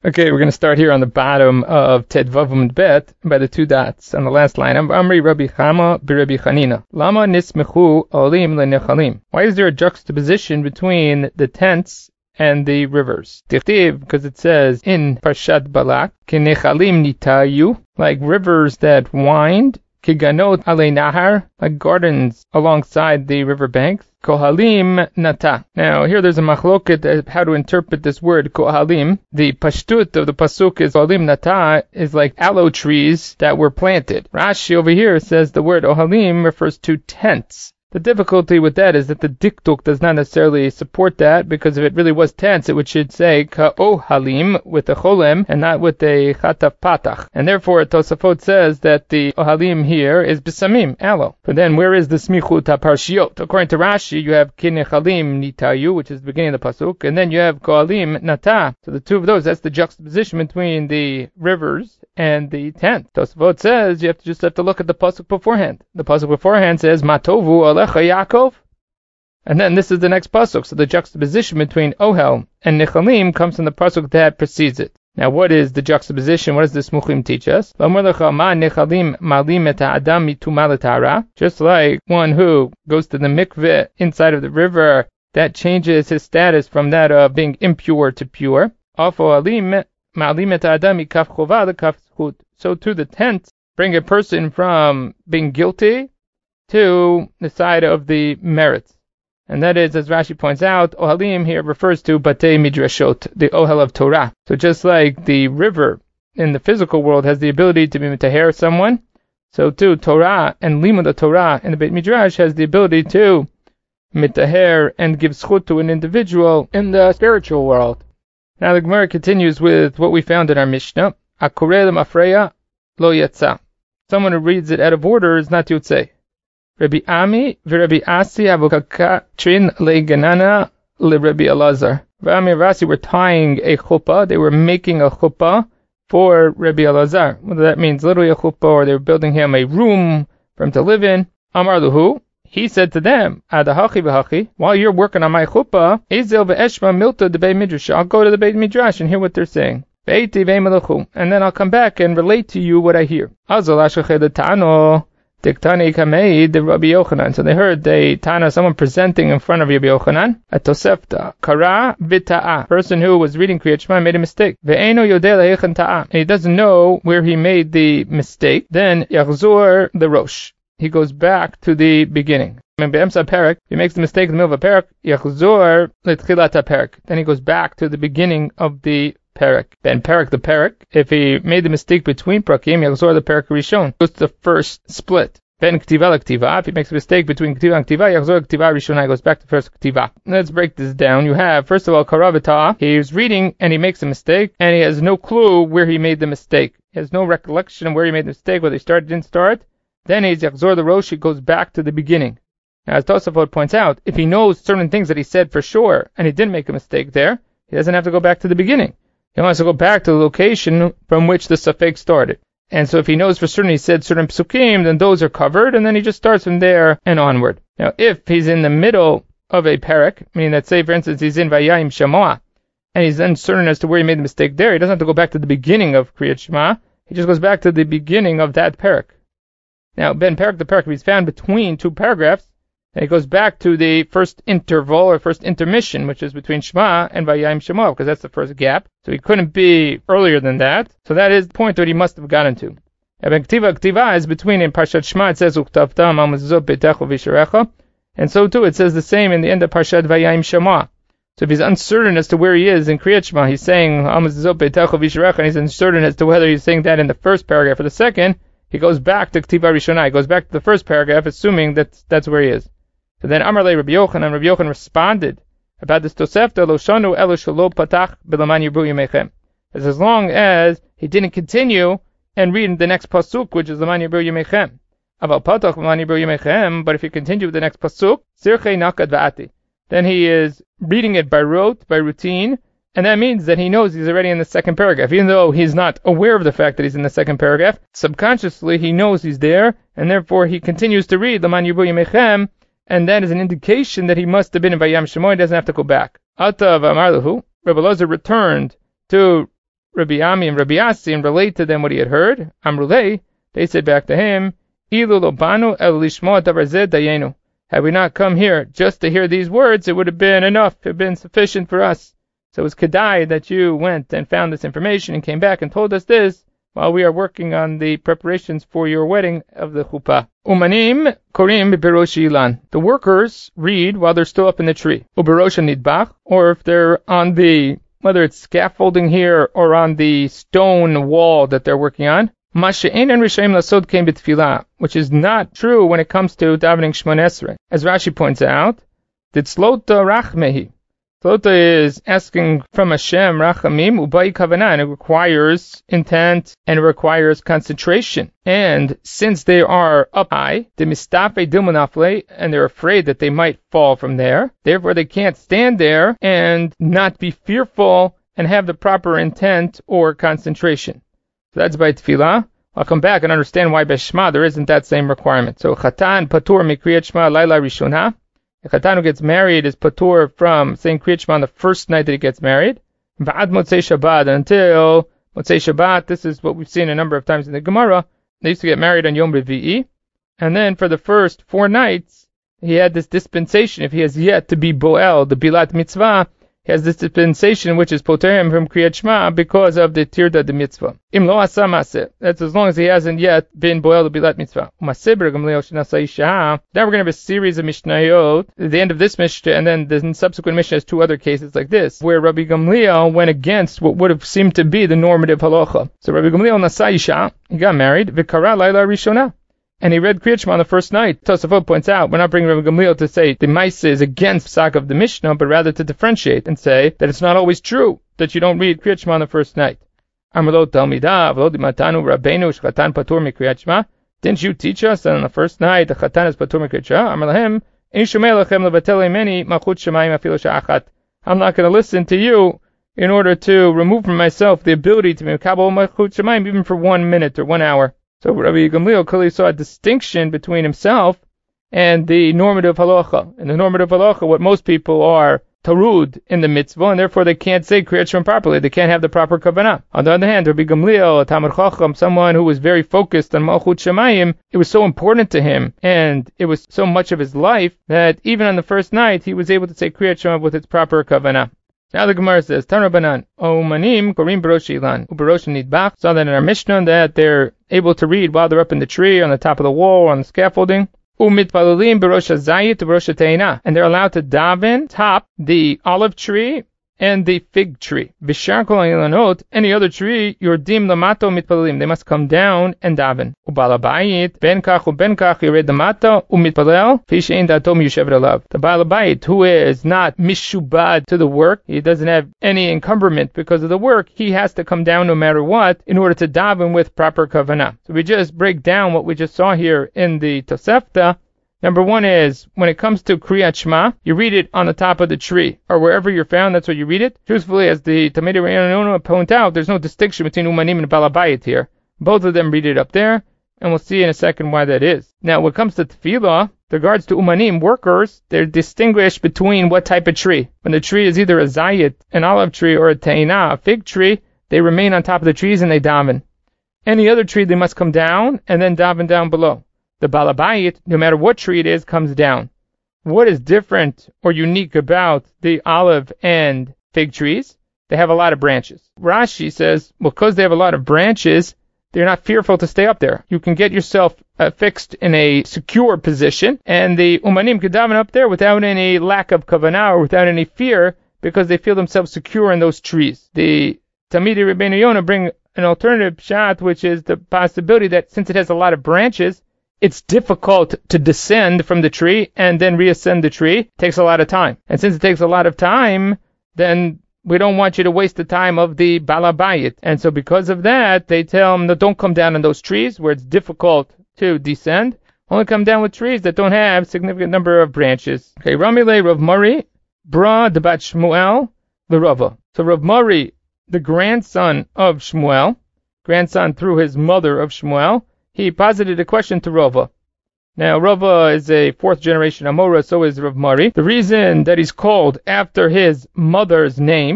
Okay, we're going to start here on the bottom of Ted Vavum Bet by the two dots on the last line. Amri Rabbi Chama b'Rabbi Chanina. Lama nismechu olim lenechalim. Why is there a juxtaposition between the tents and the rivers? Tichtiv, because it says in Parshat Balak, Kenechalim nitayu, like rivers that wind, Kiganot alei nahar, like gardens alongside the riverbanks. Kohalim nata. Now here there's a machloket how to interpret this word kohalim. The pashtut of the pasuk is kohalim nata is like aloe trees that were planted. Rashi over here says the word ohalim refers to tents. The difficulty with that is that the diktuk does not necessarily support that, because if it really was tents, it should say ka'ohalim with a cholem and not with a chataf patach. And therefore Tosafot says that the ohalim here is bisamim, aloe. But then where is the smichut haparshiot? According to Rashi, you have kinechalim nitayu, which is the beginning of the pasuk, and then you have kohalim nata. So the two of those, that's the juxtaposition between the rivers and the tent. Tosafot says you just have to look at the pasuk beforehand. The pasuk beforehand says matovu alecha Yaakov, and then this is the next pasuk. So the juxtaposition between Ohel and Nechalim comes from the pasuk that precedes it. Now, what is the juxtaposition? What does this Muchim teach us? Just like one who goes to the mikveh inside of the river, that changes his status from that of being impure to pure. So too the tents bring a person from being guilty to the side of the merits. And that is, as Rashi points out, Ohalim here refers to Batei Midrashot, the Ohel of Torah. So just like the river in the physical world has the ability to be mitaher someone, so too Torah and Limud Torah in the Beit Midrash has the ability to mitaher and give schut to an individual in the spiritual world. Now the Gemara continues with what we found in our Mishnah. Akoreh l'mafreya lo yatsa. Someone who reads it out of order is not yotzei. Rabbi Ami v'Rabbi Asi avokatrin leganana leRabbi Elazar. Rabbi Ami and Rasi were tying a chuppah. They were making a chuppah for Rabbi Elazar. Whether that means literally a chuppah or they were building him a room for him to live in. Amar luhu. He said to them, Adahachi v'hachi, while you're working on my chuppah, Ezel v'eshma milta de Beit Midrash. I'll go to the Beit Midrash and hear what they're saying. And then I'll come back and relate to you what I hear. Azal ashached tano. Diktani kamei de Rabbi Yochanan. So they heard someone presenting in front of Rabbi Yochanan, a tosefta, kara vita'a, person who was reading Kriyat Shema made a mistake. Ve'eno yodeh le'echen ta'a, and he doesn't know where he made the mistake. Then yachzor the rosh, he goes back to the beginning. He makes the mistake in the middle of a parak, yachzor letchilat parak, then he goes back to the beginning of the parak. Ben parak the parak. If he made the mistake between parakim, yachzor the parak rishon, goes to the first split. Ben ktiva l'ktiva. If he makes a mistake between ktiva and ktiva, yachzor ktiva rishon, goes back to first ktiva. Let's break this down. You have, first of all, karavita. He's reading and he makes a mistake, and he has no clue where he made the mistake. He has no recollection of where he made the mistake, whether he started, didn't start. Then he's yachzor the rosh, he goes back to the beginning. Now, as Tosafot points out, if he knows certain things that he said for sure, and he didn't make a mistake there, he doesn't have to go back to the beginning. He wants to go back to the location from which the suffix started. And so if he knows for certain he said certain psukim, then those are covered, and then he just starts from there and onward. Now, if he's in the middle of a parak, meaning that, say, for instance, he's in Vayayim Shamoah, and he's uncertain as to where he made the mistake there, he doesn't have to go back to the beginning of Kriyat Shema, he just goes back to the beginning of that parak. Now, Ben parak the parak, if he's found between two paragraphs, and he goes back to the first interval or first intermission, which is between Shema and Vayayim Shema, because that's the first gap. So he couldn't be earlier than that. So that is the point that he must have gotten to. And Ktiva is between, in Parshat Shema it says Uktavtam Amazot Betecho Visharecha, and so too it says the same in the end of Parshat Vayayim Shema. So if he's uncertain as to where he is in Kriyat Shema, he's saying Amazot Betecho Visharecha, and he's uncertain as to whether he's saying that in the first paragraph or the second, he goes back to Ktiva Rishonah, he goes back to the first paragraph, assuming that that's where he is. So then Amar le Rabbi Yochanan responded about this Tosefta, Lo shanu elo shelo patach b'laman yirbu yemechem. As long as he didn't continue and read the next pasuk, which is Laman yirbu yemechem. Aval patach b'laman yirbu yemechem, but if you continue with the next pasuk, Sirchei nakad va'ati, then he is reading it by rote, by routine, and that means that he knows he's already in the second paragraph. Even though he's not aware of the fact that he's in the second paragraph, subconsciously he knows he's there, and therefore he continues to read Laman yirbu yemechem, and that is an indication that he must have been in Vayam Shemo. He doesn't have to go back. Atav Amar Lahu, Rabbi Elazar returned to Rabbi Ami and Rabbi Asi and relate to them what he had heard. Amrulei, they said back to him, Ilu lo banu el lishmo davar zeh dayenu. Had we not come here just to hear these words, it would have been enough, it would have been sufficient for us. So it was kedai that you went and found this information and came back and told us this while we are working on the preparations for your wedding of the chuppah. Umanim korim berosh ilan. The workers read while they're still up in the tree. Uberosh nidbach, or if they're on the, whether it's scaffolding here or on the stone wall that they're working on. Masha'in and Rishaim Lasod came b'tfilah, which is not true when it comes to davening Shmoneh Esrei. As Rashi points out, Ditzlota Rachmehi. Tzlota is asking from Hashem Rachamim Ubai Kavanah, and it requires intent and it requires concentration. And since they are up high, the Mistafe Dilmunafle, and they're afraid that they might fall from there, therefore they can't stand there and not be fearful and have the proper intent or concentration. So that's by tefillah. I'll come back and understand why by Shema there isn't that same requirement. So Chatan Patur Mikriyat Shema Laila Rishonah. A Chatan who gets married is Patur from saying Kriyat Shema on the first night that he gets married. V'ad Motzei Shabbat, until Motzei Shabbat. This is what we've seen a number of times in the Gemara. They used to get married on Yom Revi'i. And then for the first 4 nights, he had this dispensation. If he has yet to be Boel, the Bilat Mitzvah, he has this dispensation which is poter him from Kriyat Shema because of the Tirda de Mitzvah. Im lo asa maseh. That's as long as he hasn't yet been boel the Bilat Mitzvah. Maseh ber Gamliel shenasa isha. Now we're going to have a series of Mishnayot at the end of this Mishnah, and then the subsequent Mishnah has 2 other cases like this, where Rabbi Gamliel went against what would have seemed to be the normative halacha. So Rabbi Gamliel nasa isha, he got married, v'kara laila rishona. And he read Kriyat Shema on the first night. Tosafot points out, we're not bringing Rabbi Gamliel to say the Maaseh is against Psak of the Mishnah, but rather to differentiate and say that it's not always true that you don't read Kriyat Shema on the first night. Amalot Talmidah, V'lo Dimatanu Rabbeinu Shchatan Patur Mikriyat Shema. Didn't you teach us that on the first night the Chatan is Patur Mikriyat Shema? Amar lahem, Ein shomei lachem levatel imeni malchut shamayim afilo sha'achat. I'm not going to listen to you in order to remove from myself the ability to mekabel malchut shamayim even for 1 minute or 1 hour. So Rabbi Gamliel clearly saw a distinction between himself and the normative halacha. In the normative halacha, what most people are tarud in the mitzvah, and therefore they can't say Kriyat Shema properly. They can't have the proper kavanah. On the other hand, Rabbi Gamliel, a Talmid Chacham, someone who was very focused on Malchut Shamayim, it was so important to him, and it was so much of his life, that even on the first night, he was able to say Kriyat Shema with its proper kavanah. Now the Gemara says, Tan Rabbanan, Omanim Korim Berosh Ilan, Uberosh Nidbach. Saw that in our Mishnah that they're able to read while they're up in the tree, on the top of the wall, on the scaffolding. Umitpalalim Berosh Zayit, Berosh Teina. And they're allowed to daven top the olive tree and the fig tree. Bishar kol ilanot, any other tree, yordim lamato mitpalalim. They must come down and daven. Ubalabayit, ben kach yired lamato, umitpalel, fi she'ein dato miyushevet alav. The balabayit, who is not mishubad to the work, he doesn't have any encumberment because of the work, he has to come down no matter what in order to daven with proper kavanah. So we just break down what we just saw here in the Tosefta. Number 1 is, when it comes to Kriyat Shema, you read it on the top of the tree, or wherever you're found, that's where you read it. Truthfully, as the Talmidei Rabbeinu point out, there's no distinction between Umanim and Balabayit here. Both of them read it up there, and we'll see in a second why that is. Now, when it comes to Tefillah, with regards to Umanim, workers, they're distinguished between what type of tree. When the tree is either a Zayit, an olive tree, or a Teina, a fig tree, they remain on top of the trees and they daven. Any other tree, they must come down, and then daven down below. The Balabayit, no matter what tree it is, comes down. What is different or unique about the olive and fig trees? They have a lot of branches. Rashi says, because they have a lot of branches, they're not fearful to stay up there. You can get yourself fixed in a secure position, and the Umanim can daven up there without any lack of kavanah or without any fear, because they feel themselves secure in those trees. The Talmidei Rabbeinu Yonah bring an alternative shot, which is the possibility that since it has a lot of branches, it's difficult to descend from the tree and then reascend the tree. It takes a lot of time. And since it takes a lot of time, then we don't want you to waste the time of the Balabayit. And so because of that, they tell them that don't come down on those trees where it's difficult to descend. Only come down with trees that don't have significant number of branches. Okay, Ramile Rav Mari, Bra Debat Shmuel, the Rava. So Rav Mari, the grandson of Shmuel, grandson through his mother of Shmuel, he posited a question to Rava. Now, Rava is a 4th generation Amora, so is Rav Mari. The reason that he's called after his mother's name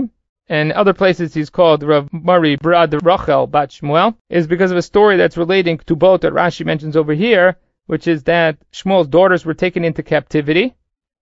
and other places he's called Rav Mari Brad Rachel Bat Shmuel, is because of a story that's relating to both that Rashi mentions over here, which is that Shmuel's daughters were taken into captivity,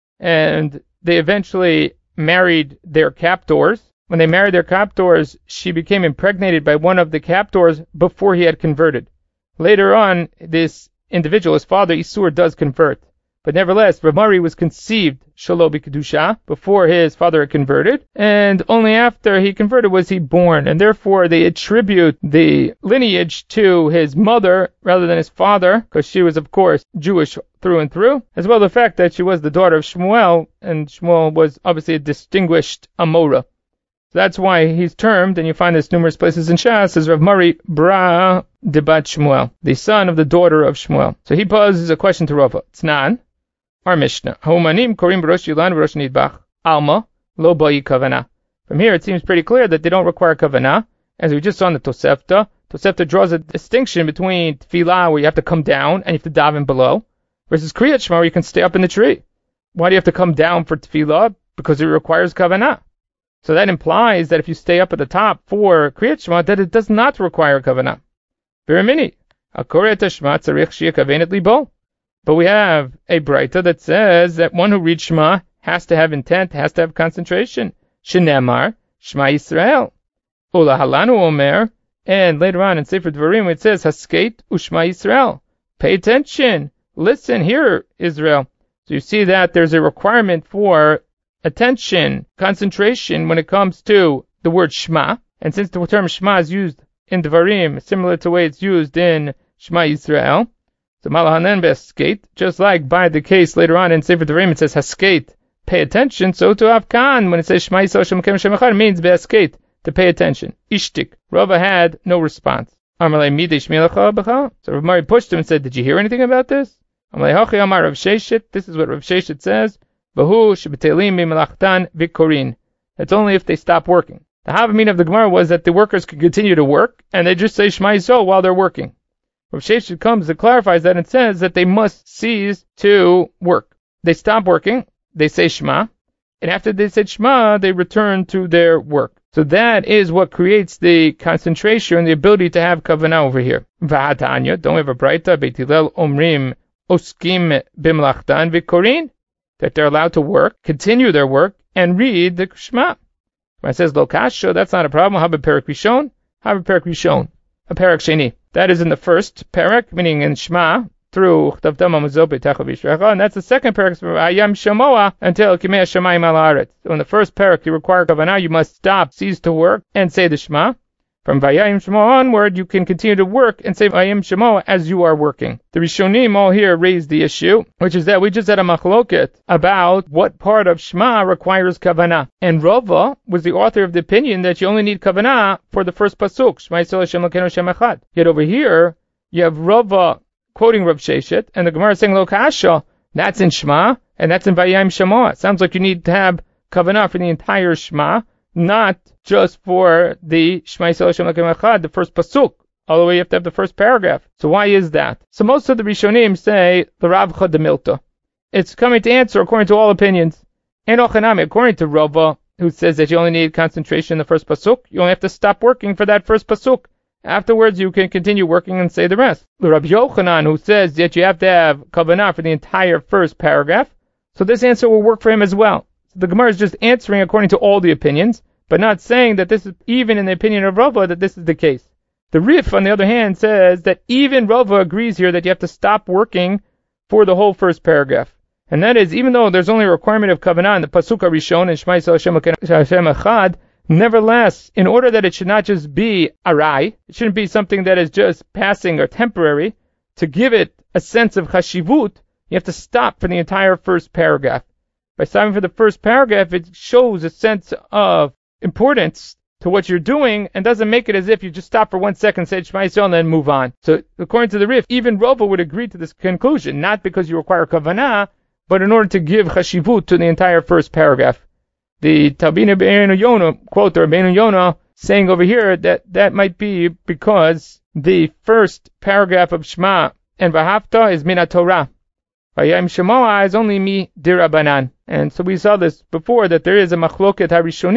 and they eventually married their captors. When they married their captors, she became impregnated by one of the captors before he had converted. Later on, this individual, his father Isur, does convert. But nevertheless, Rav Mari was conceived Shelo B'Kedusha before his father had converted, and only after he converted was he born, and therefore they attribute the lineage to his mother rather than his father, because she was, of course, Jewish through and through, as well as the fact that she was the daughter of Shmuel, and Shmuel was obviously a distinguished Amora. So that's why he's termed, and you find this numerous places in Shas, as Rav Mari Bra Debat Shmuel, the son of the daughter of Shmuel. So he poses a question to Rava. Tznan, our Mishnah. Haumanim korim b'rosh yilan v'rosh nidbach. Alma, lo ba'i kavana. From here it seems pretty clear that they don't require kavana, as we just saw in the Tosefta. Tosefta draws a distinction between tefillah, where you have to come down and you have to daven below, versus Kriyat Shema, where you can stay up in the tree. Why do you have to come down for tefillah? Because it requires kavana. So that implies that if you stay up at the top for Kriyat Shema, that it does not require kavanah. Viramini, akorei Shema tzarich sheyeh kavenet libo. But we have a Braita that says that one who reads Shema has to have intent, has to have concentration. Shenemar, Shema Yisrael. Ula halanu omer, and later on in Sefer Dvarim it says Haskeit u'Shema Yisrael. Pay attention, listen, hear Israel. So you see that there's a requirement for attention, concentration when it comes to the word Shema. And since the term Shema is used in Dvarim, similar to the way it's used in Shema Yisrael, so Malahanen be'Haskeit, just like by the case later on in Sefer Dvarim it says Haskeit, pay attention, so to Afkan, when it says Shema Yisrael Shem Kem Shem Echad, means be'Haskeit, to pay attention. Ishtik. Rava had no response. Amalei midei shmilacha b'cha. So Rav Mari pushed him and said, did you hear anything about this? Amalei hachi amar Rav Sheshet. This is what Rav Sheshet says. Vahu shebetelim mimelachtan v'korin. That's only if they stop working. The Havamina of the Gemara was that the workers could continue to work, and they just say Shema Yisrael while they're working. Rav Sheshet comes and clarifies that and says that they must cease to work. They stop working, they say Shema, and after they say Shema, they return to their work. So that is what creates the concentration and the ability to have kavanah over here. V'hatanya, don't we have a Braita, Beit Hillel omrim oskim b'mlachtan v'korin, that they're allowed to work, continue their work, and read the Shema. When it says lo kasha, that's not a problem. Have a parak rishon, have a parak rishon, a parak sheni. That is in the first parak, meaning in Shema, through Chavtam Amazot B'Techa V'Yishrecha, and that's the second parak from Ayam Shamoa until Kimei Shamayim Al Haaretz. So in the first parak you require kavanah, you must stop, cease to work, and say the Shema. From Vayayim Shamoa onward, you can continue to work and say Vayayim Shamoa as you are working. The Rishonim all here raised the issue, which is that we just had a machloket about what part of Shema requires kavanah. And Rava was the author of the opinion that you only need kavanah for the first pasuk, Shema Yisrael Hashem Elokeinu Hashem Echad. Yet over here, you have Rava quoting Rav Sheshet, and the Gemara is saying lo kasha, that's in Shema, and that's in Vayayim Shamoa. It sounds like you need to have kavanah for the entire Shema, not just for the Shema Yisrael Hashem Elokeinu Echad, the first pasuk. All the way you have to have the first paragraph. So why is that? So most of the Rishonim say the Ravcha de Milta. It's coming to answer according to all opinions. And Ochanami, according to Rava, who says that you only need concentration in the first pasuk, you only have to stop working for that first pasuk. Afterwards, you can continue working and say the rest. The Rabbi Yochanan, who says that you have to have kavanah for the entire first paragraph, so this answer will work for him as well. So the Gemara is just answering according to all the opinions, but not saying that this is, even in the opinion of Rava, that this is the case. The Rif, on the other hand, says that even Rava agrees here that you have to stop working for the whole first paragraph. And that is, even though there's only a requirement of kavanah in the Pasuk HaRishon and Shema Yisrael Hashem Echad, nevertheless, in order that it should not just be arai, it shouldn't be something that is just passing or temporary, to give it a sense of chashivut, you have to stop for the entire first paragraph. By stopping for the first paragraph, it shows a sense of importance to what you're doing and doesn't make it as if you just stop for 1 second, say Shema Yisrael, and then move on. So according to the Rif, even Rava would agree to this conclusion, not because you require kavanah, but in order to give chashivut to the entire first paragraph. The Talbina Be'enu Yonah, quote the Rabbeinu Yonah, saying over here that might be because the first paragraph of Shema and V'hafta is Min HaTorah. Vayayim Shamoa is only Mi Dirabanan. And so we saw this before, that there is a machloket HaRishonim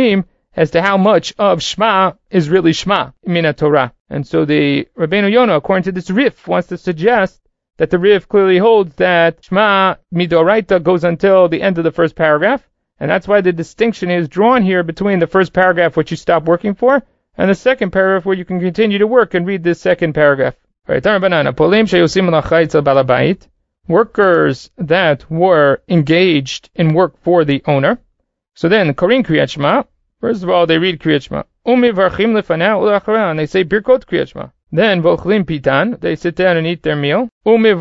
as to how much of Shema is really Shema, Mina Torah. And so the Rabbeinu Yonah, according to this Rif, wants to suggest that the Rif clearly holds that Shema Midoraita goes until the end of the first paragraph, and that's why the distinction is drawn here between the first paragraph, which you stop working for, and the second paragraph, where you can continue to work and read this second paragraph. Workers that were engaged in work for the owner. So then, Korin Kriyat Shema, first of all, they read Kriyat Shema. And they say Birkot Kriyat Shema. Then, Vochlim Pitan, they sit down and eat their meal. We'll go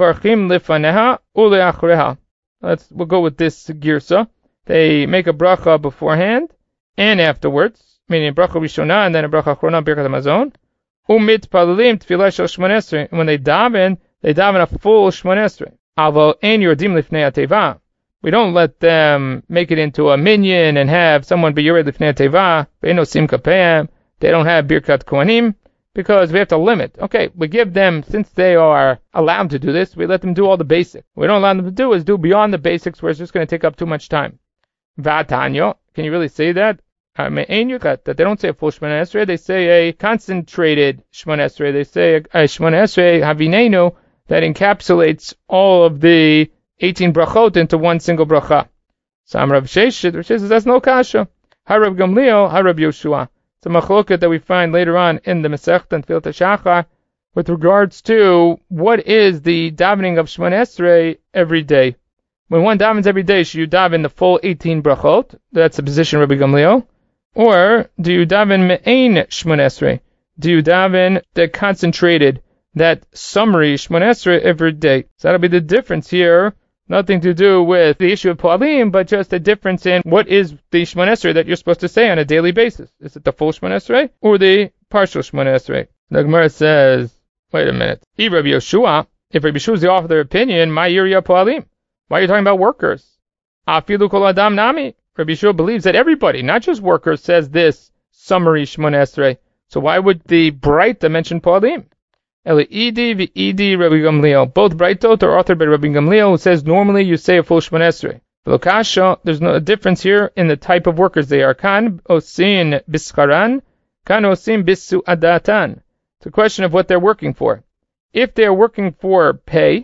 with this girsa. They make a bracha beforehand and afterwards, meaning a bracha rishona and then a bracha achrona, Birkat Hamazon. Umit palalim tefillah shel Shmon Esrei. And when they daven a full Shmon Esrei. Avo ein yordim lifnei ateva. We don't let them make it into a minyan and have someone be yored lifnei ateva. Ve'eno simcha pe'em. They don't have Birkat Kohanim because we have to limit. Okay, we give them, since they are allowed to do this, we let them do all the basics. What we don't allow them to do is do beyond the basics where it's just going to take up too much time. Va'tanyo. Can you really say that? That they don't say a full Shemona Esrei, they say a concentrated Shemona Esrei. They say a Shemona Esrei Havinenu that encapsulates all of the 18 brachot into one single bracha. Sam Rav Sheshit, Rav Sheshit says that's no kasha. Harab Gamliel, Harab Yoshua. It's a machloket that we find later on in the Masechta and Tfilat HaShachar with regards to what is the davening of Shemona Esrei every day. When one davens every day, should you daven the full 18 brachot? That's the position of Rabbi Gamliel. Or do you daven me'ein Shmon Esrei? Do you daven the concentrated, that summary Shmon Esrei every day? So that'll be the difference here. Nothing to do with the issue of Poalim, but just a difference in what is the Shmon Esrei that you're supposed to say on a daily basis. Is it the full Shmon Esrei or the partial Shmon Esrei? The Gemara says, wait a minute. If Rabbi Yoshua is the author of their opinion, my Yirya Poalim. Why are you talking about workers? Afilu kol adam nami. Rabbi Yeshua believes that everybody, not just workers, says this summary Shmon Esrei. So why would the Braita mention Poalim? Eli-idi v'idi Rabbi Gamliel. Both Braitot are authored by Rabbi Gamliel, who says normally you say a full Shmon Esrei. V'lokasha, there's no difference here in the type of workers they are. Kan osin bischaran, kan osin bisu'adatan. It's a question of what they're working for. If they're working for pay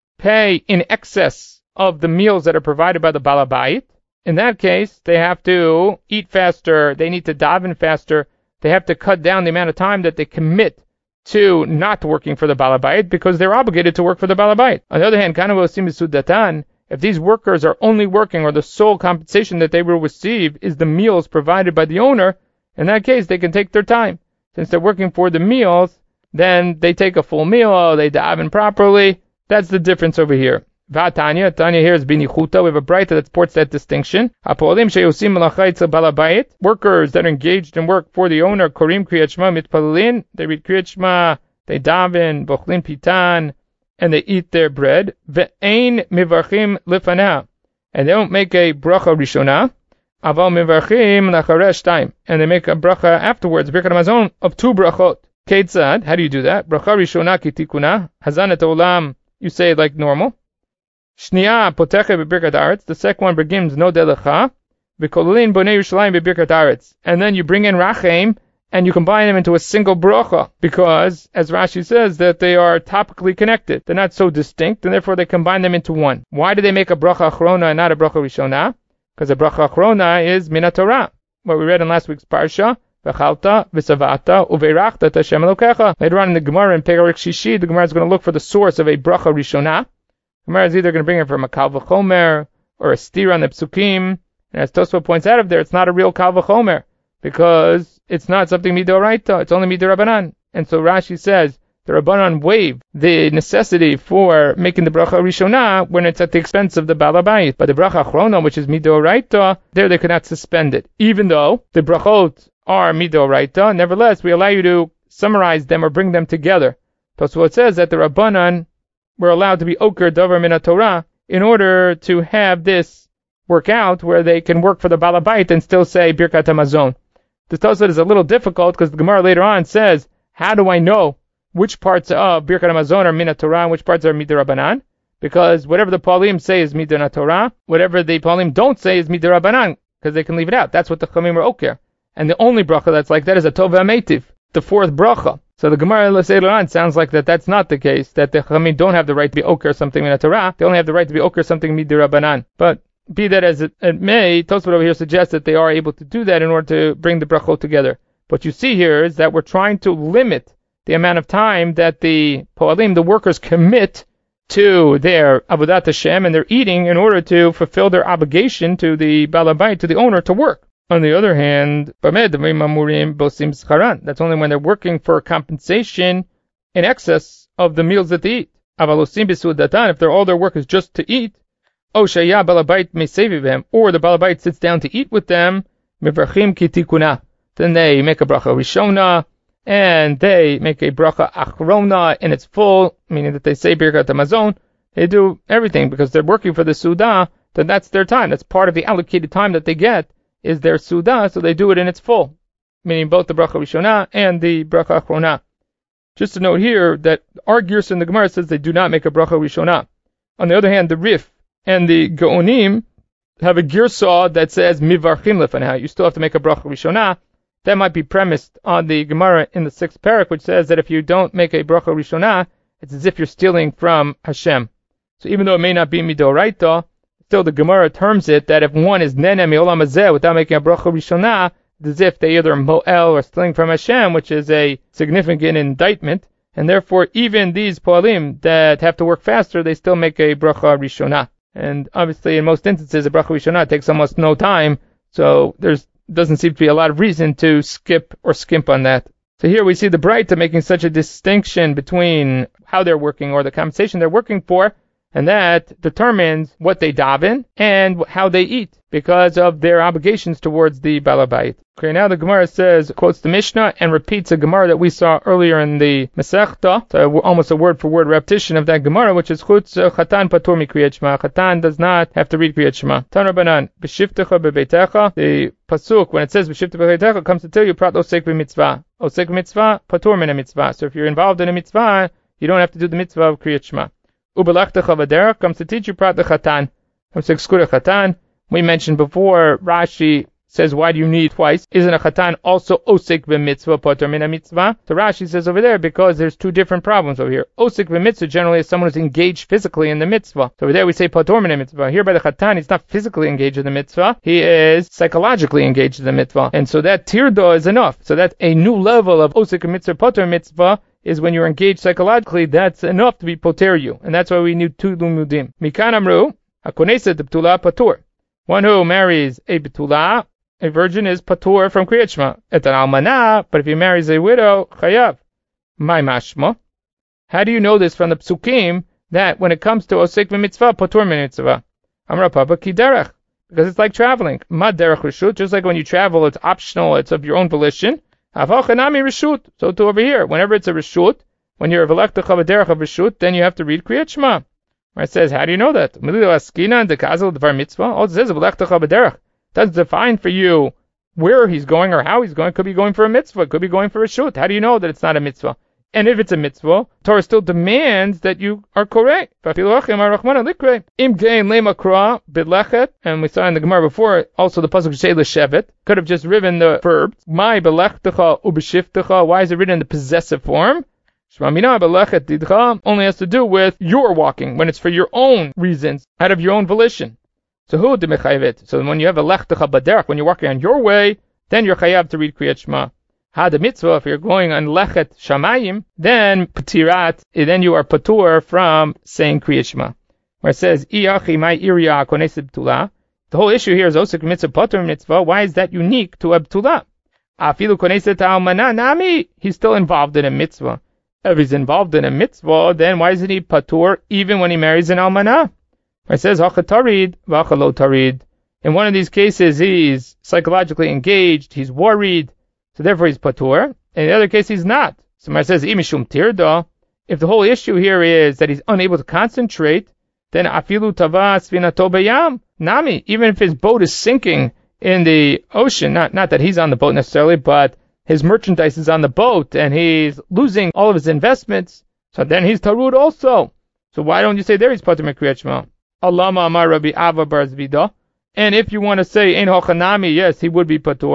in excess of the meals that are provided by the Balabayit, in that case, they have to eat faster, they need to daven faster, they have to cut down the amount of time that they commit to not working for the Balabayit because they're obligated to work for the Balabayit. On the other hand, if these workers are only working or the sole compensation that they will receive is the meals provided by the owner, in that case, they can take their time. Since they're working for the meals, then they take a full meal, they daven properly. That's the difference over here. Tanya here is binichuta. We have a Braita that supports that distinction. Workers that are engaged in work for the owner, korim kriyat shema mitpalelin. They read kriyat shema, they daven, bochlin pitan, and they eat their bread. Ve'ein mivarchim lifana, and they don't make a bracha rishona. Aval mivarchim lacharesh time, and they make a bracha afterwards, Birkat Hamazon, of 2 brachot. Ketzad, how do you do that? Bracha rishona kitikuna, hazan et olam, you say it like normal. Shniya poteche bebirkat aretz. The second one begins no delecha. V'kololin bonei Yerushalayim bebirkat aretz. And then you bring in rachem and you combine them into a single bracha because, as Rashi says, that they are topically connected. They're not so distinct, and therefore they combine them into one. Why do they make a bracha achrona and not a bracha rishona? Because a bracha achrona is mina Torah, what we read in last week's parsha. V'chalta v'savata uveirachta Hashem Elokecha. Later on in the Gemara in Perek Shishi, the Gemara is going to look for the source of a bracha rishona. Gemara is either going to bring it from a Kal V'chomer or a steer on the Psukim. And as Tosfot points out of there, it's not a real Kal V'chomer because it's not something Midoraita, it's only Midorabanan. And so Rashi says the Rabbanan waive the necessity for making the bracha Rishona when it's at the expense of the Balabayit. But the bracha Achrona, which is Midoraita, there they cannot suspend it. Even though the brachot are Midoraita, nevertheless we allow you to summarize them or bring them together. Tosfot says that the Rabbanan we're allowed to be oker davar min Torah in order to have this work out where they can work for the Balabayit and still say Birkat Hamazon. The Tosfot is a little difficult because the Gemara later on says, how do I know which parts of Birkat Hamazon are min Torah and which parts are Midorabanan? Because whatever the Paulim say is Midon Torah, whatever the Paulim don't say is Midorabanan because they can leave it out. That's what the Chamim are oker. And the only bracha that's like that is a tov v'ameitiv, the fourth bracha. So the Gemara later on sounds like that's not the case, that the Chachamim don't have the right to be oker something in a Torah, they only have the right to be oker something midirabanan. But be that as it may, Tosfot over here suggests that they are able to do that in order to bring the brachot together. What you see here is that we're trying to limit the amount of time that the po'alim, the workers, commit to their avodat Hashem and their eating in order to fulfill their obligation to the balabait, to the owner, to work. On the other hand, that's only when they're working for compensation in excess of the meals that they eat. If they're all their work is just to eat, or the balabait sits down to eat with them, then they make a bracha rishona, and they make a bracha achrona in its full, meaning that they say birkat hamazon. They do everything because they're working for the Sudah, then that's their time. That's part of the allocated time that they get, is their Sudah, so they do it in its full, meaning both the bracha rishona and the bracha achrona. Just to note here that our Girsa in the Gemara says they do not make a bracha rishona. On the other hand, the Rif and the Gaonim have a Girsa that says mivarchim lefanah. You still have to make a bracha rishona. That might be premised on the Gemara in the 6th parak, which says that if you don't make a bracha rishona, it's as if you're stealing from Hashem. So even though it may not be midoraita, still the Gemara terms it that if one is nene mi'olam hazeh without making a bracha rishona, it's as if they either mo'el or stealing from Hashem, which is a significant indictment, and therefore even these po'alim that have to work faster, they still make a bracha rishona. And obviously in most instances a bracha rishona takes almost no time, so doesn't seem to be a lot of reason to skip or skimp on that. So here we see the Braita making such a distinction between how they're working or the compensation they're working for, and that determines what they daven and how they eat because of their obligations towards the balabait. Okay, now the Gemara says, quotes the Mishnah and repeats a Gemara that we saw earlier in the Masechta, so almost a word-for-word repetition of that Gemara, which is Chutz Chatan Patur Mi Kriyat Shema. Chatan does not have to read Kriyat Shema. Tan Rabbanan, B'shivtecha Bebeitecha, the Pasuk, when it says B'shivtecha Bebeitecha, comes to tell you, Prat Osek B'mitzvah. Osek B'mitzvah, Patur Min mitzvah. So if you're involved in a mitzvah, you don't have to do the mitzvah of Kriyat Shema. Ubelachtecha V'derech comes to teach you Prat the Chatan. Comes to exclude a Chatan. We mentioned before, Rashi says, why do you need twice? Isn't a Chatan also Osik v'mitzvah poter min mitzvah? So Rashi says over there, because there's two different problems over here. Osik v'mitzvah generally is someone who's engaged physically in the mitzvah. So over there we say poter min mitzvah. Here by the Chatan, he's not physically engaged in the mitzvah. He is psychologically engaged in the mitzvah. And so that tirdo is enough. So that's a new level of Osik v'mitzvah poter mitzvah, is when you're engaged psychologically, that's enough to be poter you. And that's why we need two lumudim. Mikan amru, hakoneset b'tula patur. One who marries a betula, a virgin, is patur from Kriyat Shema. Et an almanah, but if he marries a widow, chayav. My mashma. How do you know this from the psukim that when it comes to osek v'mitzvah, patur min mitzvah? Amra papa ki derech, because it's like traveling. Ma derech reshut, just like when you travel, it's optional, it's of your own volition. Havachanami reshut. So too over here, whenever it's a reshut, when you're a velektecha v'derech of reshut, then you have to read Kriyat Shema. It says, how do you know that? Oh, it says, that's defined for you where he's going or how he's going. Could be going for a mitzvah, could be going for a shut. How do you know that it's not a mitzvah? And if it's a mitzvah, Torah still demands that you are correct. And we saw in the Gemara before, also the pasuk say l'shevet, could have just written the verb. Why is it written in the possessive form? Only has to do with your walking, when it's for your own reasons, out of your own volition. So who de mechayvet? So when you have a lechtecha baderech, when you're walking on your way, then you're chayav to read Kriyat Shema. Ha de mitzvah, if you're going on lechet shamayim, then patirat, then you are patur from saying Kriyat Shema. Where it says, Iyachi my iriya konesid b'tula. The whole issue here is osik mitzvah patur mitzvah. Why is that unique to a b'tula? Afilu konesid ta'almana nami. He's still involved in a mitzvah. If he's involved in a mitzvah, then why isn't he patur even when he marries an almanah? It says, hachatarid, v'achalo tarid. In one of these cases, he's psychologically engaged, he's worried, so therefore he's patur. In the other case, he's not. So it says, imishum tirda. If the whole issue here is that he's unable to concentrate, then afilu tava svinato bayam, nami. Even if his boat is sinking in the ocean, not that he's on the boat necessarily, but his merchandise is on the boat, and he's losing all of his investments, so then he's tarud also. So why don't you say there he's patur min Kriyat Shema? Allama amar Rabbi Ava bar Zvida. And if you want to say ein hochanami, yes, he would be patur.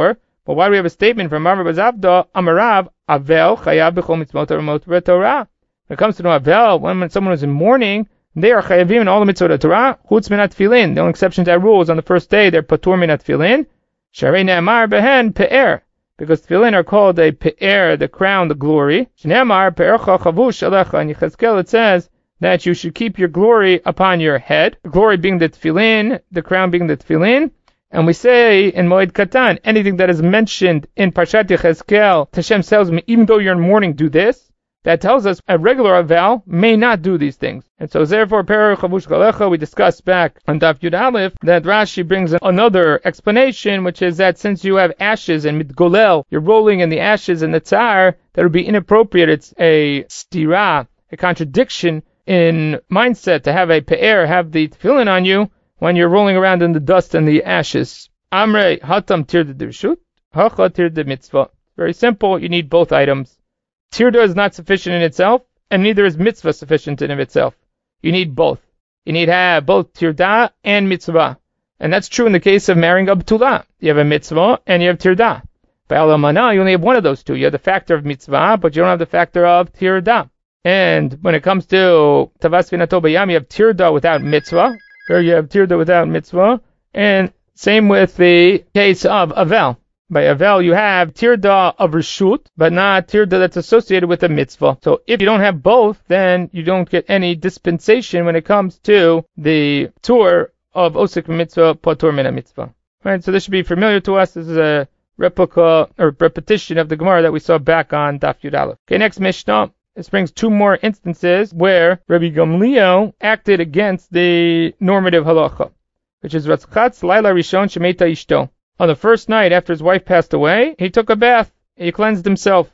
But why do we have a statement from Amar Bazavda, Amarav, Avel, Chayav, B'chol Mitzvot, Remote, Torah? When it comes to no Avel, when someone is in mourning, they are Chayavim in all the Mitzvot of Torah, Chutz Minat Tefillin. The only exception to that rule is on the first day, they're Patur Minat Tefillin. Sharei Ne'amar Behen Pe'er. Because Tefillin are called a Pe'er, the crown, the glory. Shne'amar Pe'ercha Chavush Alecha. In Yechezkel it says that you should keep your glory upon your head. The glory being the Tefillin, the crown being the Tefillin. And we say in Moed Katan, anything that is mentioned in Parshat Yechezkel, Hashem tells me, even though you're in mourning, do this. That tells us a regular Avel may not do these things. And so therefore, Pe'er Chavush Galecha, we discussed back on Daf Yud Aleph, that Rashi brings another explanation, which is that since you have ashes and mitgolel, you're rolling in the ashes and the tzar, that would be inappropriate. It's a stira, a contradiction in mindset to have a Pe'er, have the tefillin on you, when you're rolling around in the dust and the ashes. Amrei hatam tir de dirshut, hacha tir de mitzvah. Very simple, you need both items. Tirda is not sufficient in itself, and neither is mitzvah sufficient in of itself. You need both. You need to have both tirda and mitzvah. And that's true in the case of marrying a b'tulah. You have a mitzvah and you have tirda. By alamana, you only have one of those two. You have the factor of mitzvah, but you don't have the factor of tirda. And when it comes to tavas v'nato bayam, you have tirda without mitzvah. Here you have tirda without mitzvah. And same with the case of avel. By avel, you have tirda of reshut, but not tirda that's associated with a mitzvah. So if you don't have both, then you don't get any dispensation when it comes to the tour of osik mitzvah, patur min mitzvah. Right, so this should be familiar to us. This is a replica or repetition of the Gemara that we saw back on Daf Yud Aleph. Okay, next Mishnah. This brings two more instances where Rabbi Gamliel acted against the normative halacha, which is Ratzchatz Laila Rishon Shemeta Ishto. On the first night after his wife passed away, he took a bath. He cleansed himself.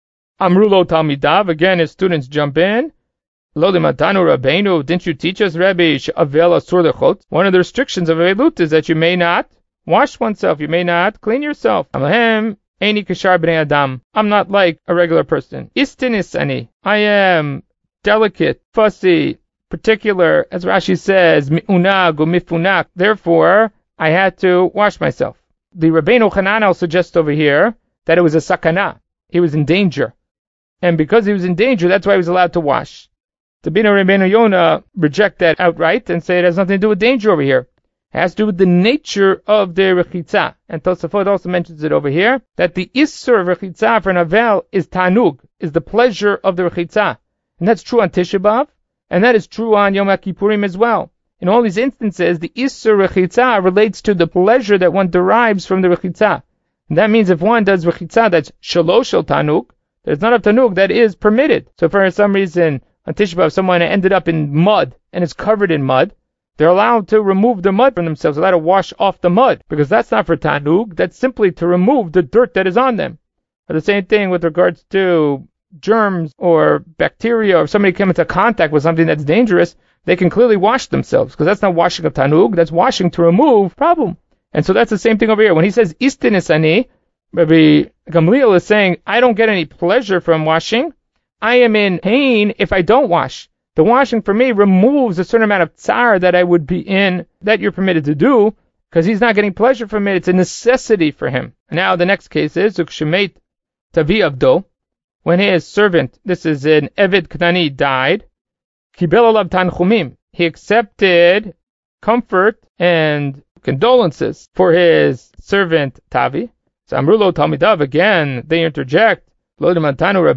Amrulo Talmidav, again his students jump in. Lo limatanu Rabbeinu, didn't you teach us, Rabbi, she'avel asur lechot? One of the restrictions of Avelut is that you may not wash oneself, you may not clean yourself. Amahem eini kashar b'nei adam. I'm not like a regular person. Istinis ani. I am delicate, fussy, particular, as Rashi says, mi'unag or mifunak. Therefore, I had to wash myself. The Rabbeinu Hananel suggests over here that it was a sakana. He was in danger. And because he was in danger, that's why he was allowed to wash. The Bina Rabbeinu Yonah reject that outright and say it has nothing to do with danger over here. It has to do with the nature of the rechitza. And Tosafot also mentions it over here, that the issur of rechitza for an avel is tanug, is the pleasure of the rechitza. And that's true on Tisha B'Av, and that is true on Yom HaKippurim as well. In all these instances, the issur rechitza relates to the pleasure that one derives from the rechitza. And that means if one does rechitza that's shalosh shel tanug, there's not a tanug that is permitted. So for some reason, on Tisha B'Av, someone ended up in mud and is covered in mud, they're allowed to remove the mud from themselves, allowed to wash off the mud, because that's not for tanug, that's simply to remove the dirt that is on them. But the same thing with regards to germs or bacteria, or if somebody came into contact with something that's dangerous, they can clearly wash themselves, because that's not washing of tanug, that's washing to remove problem. And so that's the same thing over here. When he says istinis ani, Rabbi Gamliel is saying, I don't get any pleasure from washing, I am in pain if I don't wash. The washing for me removes a certain amount of tsar that I would be in, that you're permitted to do, because he's not getting pleasure from it. It's a necessity for him. Now the next case is Ukshemeit Tavi Avdo, when his servant, this is an Eved Knani, died, Kibel alav tanchumim, he accepted comfort and condolences for his servant Tavi. So Amrulo Talmidav, again, they interject, didn't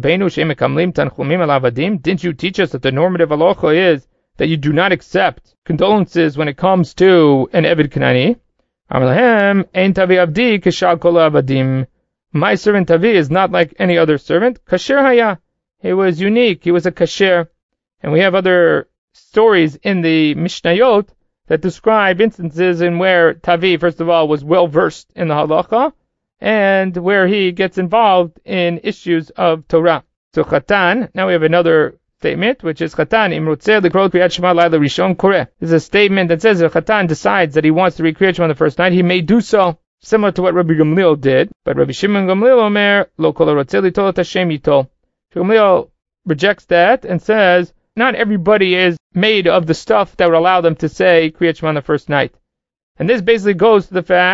you teach us that the normative halacha is that you do not accept condolences when it comes to an Eved Knani? My servant Tavi is not like any other servant. Kasher haya. He was unique. He was a kasher. And we have other stories in the Mishnayot that describe instances in where Tavi, first of all, was well versed in the halacha, and where he gets involved in issues of Torah. So Chatan, now we have another statement, which is Chatan, Imrutzeh Likrot Kriyat Shema Laila Rishon Koreh. This is a statement that says if Chatan decides that he wants to read Kriyat Shema on the first night, he may do so, similar to what Rabbi Gamliel did. But Rabbi Shimon Gamliel Omer, Lo Kol Harotzeh Litol Et Hashem Yitol. Gamliel rejects that and says, not everybody is made of the stuff that would allow them to say Kriyat Shema on the first night. And this basically goes to the fact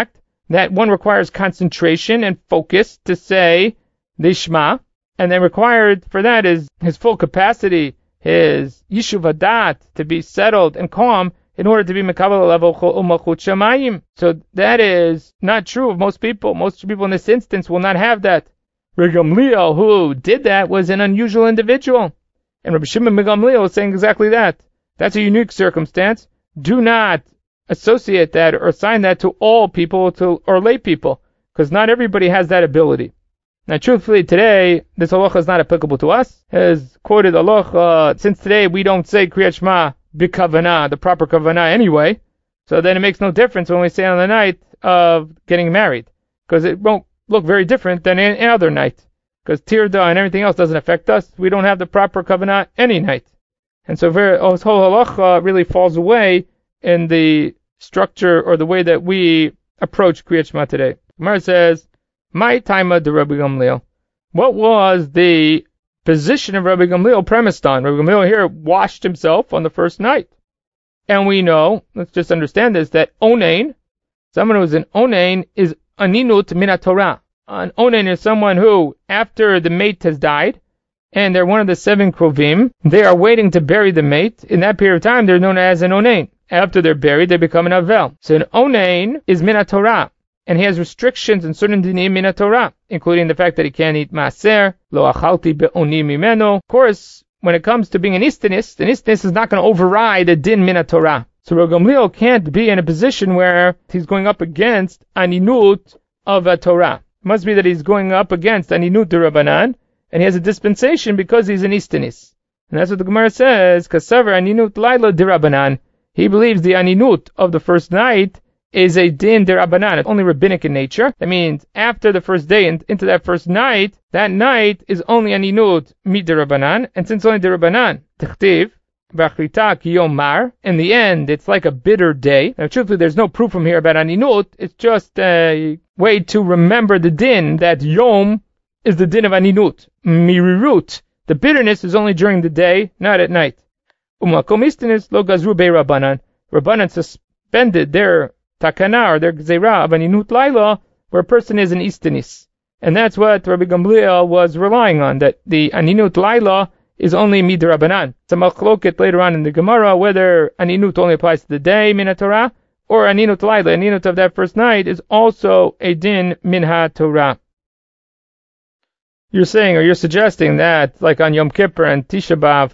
that one requires concentration and focus to say the Shema, and then required for that is his full capacity, his yishuv hadat, to be settled and calm in order to be mekabel level malchut shamayim. So that is not true of most people. Most people in this instance will not have that. Rabbi Gamliel, who did that, was an unusual individual. And Rabbi Shimon ben Gamliel is saying exactly that. That's a unique circumstance. Do not associate that or assign that to all people or lay people, because not everybody has that ability. Now, truthfully, today, this halacha is not applicable to us. As quoted halacha, since today we don't say Kriyat Shema b'kavanah, the proper kavanah anyway, so then it makes no difference when we say on the night of getting married, because it won't look very different than any other night, because tirda and everything else doesn't affect us. We don't have the proper kavanah any night. And so this whole halacha really falls away in the structure or the way that we approach Kriyat Shema today. Gemara says, my taima de Rabbi Gamliel. What was the position of Rabbi Gamliel premised on? Rabbi Gamliel here washed himself on the first night. And we know, let's just understand this, that onain, someone who is an onain, is aninut min Torah. An onain is someone who, after the mate has died, and they're one of the 7 krovim, they are waiting to bury the mate. In that period of time, they're known as an onain. After they're buried, they become an avel. So an onain is min Torah, and he has restrictions in certain dinim min Torah, including the fact that he can't eat maaser, lo achalti be'oni mimeno. Of course, when it comes to being an istanis is not going to override a din min Torah. So Rabbi Gamliel can't be in a position where he's going up against aninut of a Torah. It must be that he's going up against aninut d'Rabbanan, and he has a dispensation because he's an istanis. And that's what the Gemara says, kasaver aninut laila d'Rabbanan. He believes the aninut of the first night is a din d'Rabbanan. It's only rabbinic in nature. That means after the first day and into that first night, that night is only aninut mid d'Rabbanan. And since only d'Rabbanan, tichtiv, v'achrita ki yom mar, in the end, it's like a bitter day. Now, truthfully, there's no proof from here about aninut. It's just a way to remember the din that yom is the din of aninut. Mirirut, the bitterness is only during the day, not at night. Umakom istanis lo gazru bei Rabbanan. Rabbanan suspended their takana or their gzeira of aninut laila, where a person is an istanis. And that's what Rabbi Gamliel was relying on, that the aninut laila is only mid Rabbanan. It's a machloket later on in the Gemara whether aninut only applies to the day min Torah, or aninut laila, aninut of that first night, is also a din min Torah. You're saying, or you're suggesting that, like on Yom Kippur and Tisha B'Av,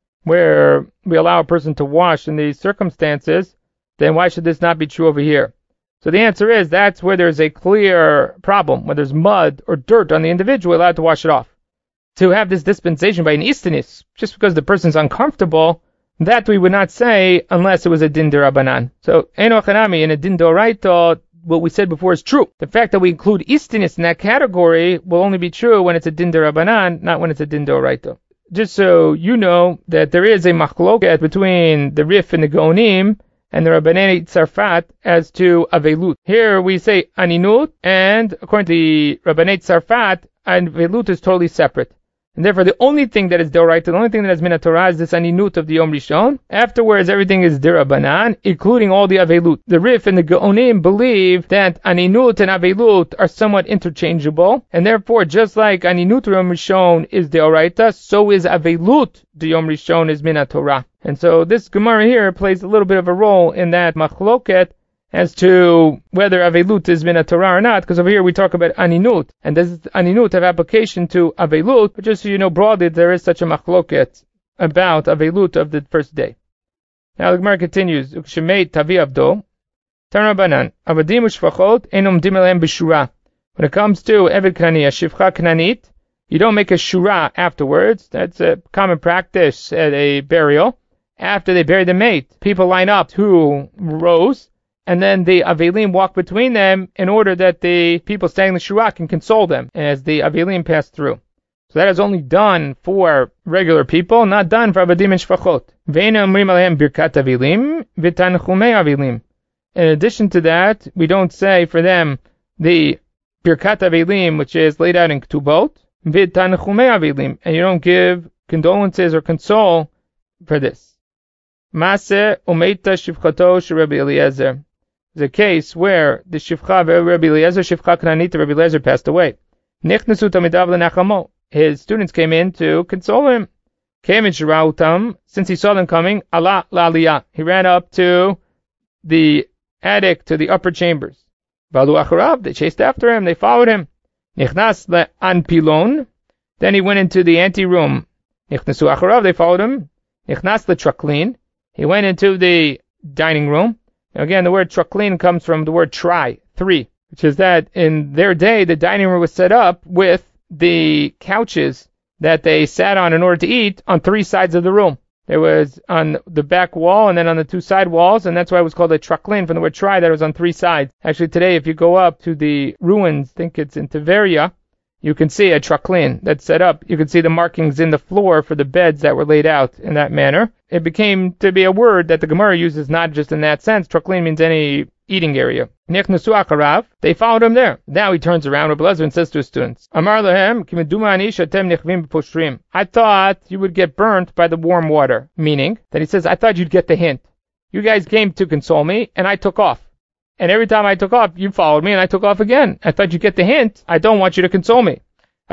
where we allow a person to wash in these circumstances, then why should this not be true over here? So the answer is, that's where there's a clear problem. When there's mud or dirt on the individual, we're allowed to wash it off. To have this dispensation by an istanis, just because the person's uncomfortable, that we would not say unless it was a din d'Rabbanan. So, Eno Chanami, in a din d'Oraita, what we said before is true. The fact that we include istanis in that category will only be true when it's a din d'Rabbanan, not when it's a din d'Oraita. Just so you know that there is a machloket between the Rif and the Gaonim and the Rabbanei Tzarfat as to Avelut. Here we say Aninut, and according to the Rabbanei Tzarfat, Avelut is totally separate. And therefore the only thing that is D'Oraita, the only thing that has Min Torah is this Aninut of the Yom Rishon. Afterwards everything is D'Rabbanan, including all the Avelut. The Rif and the Gaonim believe that Aninut and Avelut are somewhat interchangeable, and therefore just like Aninut Yom Rishon is D'Oraita, so is Avelut the Yom Rishon is Min Torah. And so this Gemara here plays a little bit of a role in that machloket as to whether Avelut is Min Torah or not, because over here we talk about Aninut, and does Aninut have application to Avelut? But just so you know broadly, there is such a machloket about Avelut of the first day. Now the Gemara continues, Ukshemeit Tavi Avdo, Tarabanan, Avadim Ushfachot, Enom Dimelehem B'Shura. When it comes to Eved Knani, a Shivcha Knanit, you don't make a Shura afterwards. That's a common practice at a burial. After they bury the mate, people line up 2 rows, and then the Avelim walk between them in order that the people standing in the Shura can console them as the Avelim pass through. So that is only done for regular people, not done for Avadim and Shfachot. Ve'ena omrim alehem birkat Avelim, v'tanchumei Avelim. In addition to that, we don't say for them the birkat Avelim, which is laid out in Ketubot, v'tanchumei Avelim, and you don't give condolences or console for this. Maseh umeita shivchato Rabbi Eliezer. There's a case where the Shifcha Rabbi Eliezer Shifcha Knanit Rabbi Eliezer passed away. Nichnasu Tamidav Lenachamo. His students came in to console him. Came in Shirautam, since he saw them coming, Allah La'aliyah. He ran up to the attic, to the upper chambers. Valu Acharav, they chased after him, they followed him. Nichnas Le'anpilon, then he went into the anteroom. Nichnasu Acharav, they followed him. Nichnas Le'traklin, he went into the dining room. Now again, the word traklin comes from the word try, 3, which is that in their day, the dining room was set up with the couches that they sat on in order to eat on 3 sides of the room. There was on the back wall and then on the 2 side walls, and that's why it was called a traklin from the word try, that it was on 3 sides. Actually, today, if you go up to the ruins, I think it's in Tveria, you can see a traklin that's set up. You can see the markings in the floor for the beds that were laid out in that manner. It became to be a word that the Gemara uses not just in that sense. Traklin means any eating area. Nichnasu acharav, they followed him there. Now he turns around, Rabbi Eliezer, and says to his students, Amar lahem, kimedumani shatem nichvim b'poshrim. I thought you would get burnt by the warm water. Meaning that he says, I thought you'd get the hint. You guys came to console me, and I took off. And every time I took off, you followed me, and I took off again. I thought you'd get the hint. I don't want you to console me. Now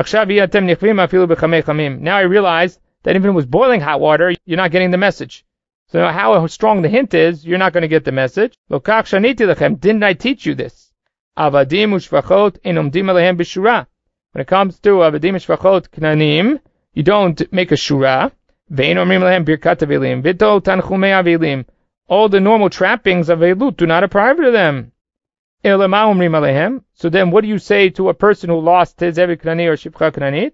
I realize that even if it was boiling hot water, you're not getting the message. So how strong the hint is, you're not going to get the message. Didn't I teach you this? When it comes to avadim u'shvachot knanim, you don't make a shura. All the normal trappings of Eilut do not apply to them. So then what do you say to a person who lost his Eved Knani or Shifcha Knanit?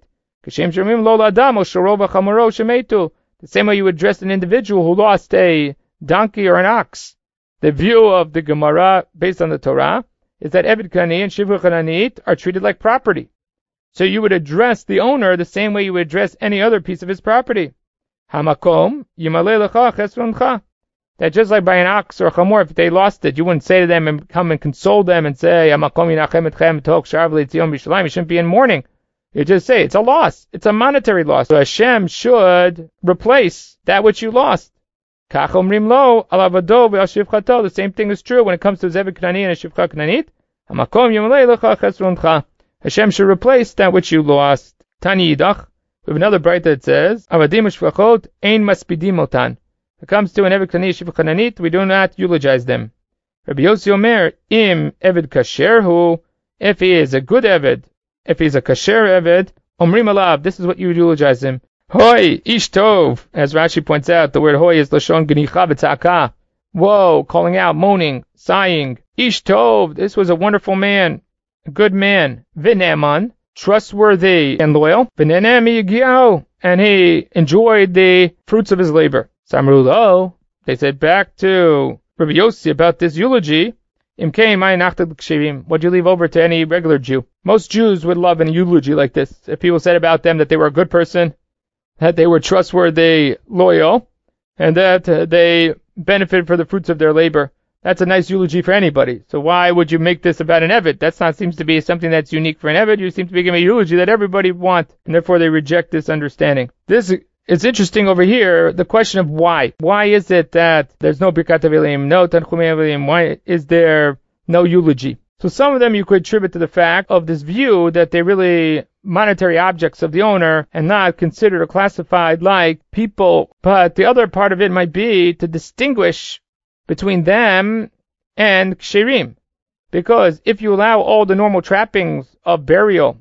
The same way you would address an individual who lost a donkey or an ox. The view of the Gemara, based on the Torah, is that Eved Knani and Shifcha Knanit are treated like property. So you would address the owner the same way you would address any other piece of his property. Hamakom yimalei lecha chesroncha. That just like by an ox or a chamor, if they lost it, you wouldn't say to them and come and console them and say, Hamakom yinachem etchem tok sharav le'tzion b'Yerushalayim. You shouldn't be in mourning. You just say it's a loss. It's a monetary loss. So Hashem should replace that which you lost. Kach omrim lo alavado ve'ashivchato. The same thing is true when it comes to Eved Knani and a Shifcha Knanit. Hamakom yimalei lecha chesroncha. Hashem should replace that which you lost. Tani Yidach. We have another bright that says, Avadim u'shvachot ein maspidim otan. When it comes to an Eved Knani Shifcha Knanit, we do not eulogize them. Rabbi Yossi Omer, im Eved kasher hu, if he is a good Eved, if he is a kasher Eved, omrim alav, this is what you would eulogize him. Hoi, ish tov. As Rashi points out, the word hoi is lashon genicha v'tzaka. Whoa, calling out, moaning, sighing. Ish tov, this was a wonderful man. A good man, V'ne'eman, trustworthy and loyal, V'ne'enem yigiao, and he enjoyed the fruits of his labor. Samru lo, they said back to Rabbi Yossi about this eulogy, Imkei mai nachtad kshirim, what'd you leave over to any regular Jew? Most Jews would love an eulogy like this. If people said about them that they were a good person, that they were trustworthy, loyal, and that they benefited for the fruits of their labor. That's a nice eulogy for anybody. So why would you make this about an Eved? That seems to be something that's unique for an Eved. You seem to be giving a eulogy that everybody wants, and therefore they reject this understanding. This is interesting over here, the question of why. Why is it that there's no Birkat Avelim, no Tanchumei Avelim? Why is there no eulogy? So some of them you could attribute to the fact of this view that they're really monetary objects of the owner and not considered or classified like people. But the other part of it might be to distinguish between them and ksherim. Because if you allow all the normal trappings of burial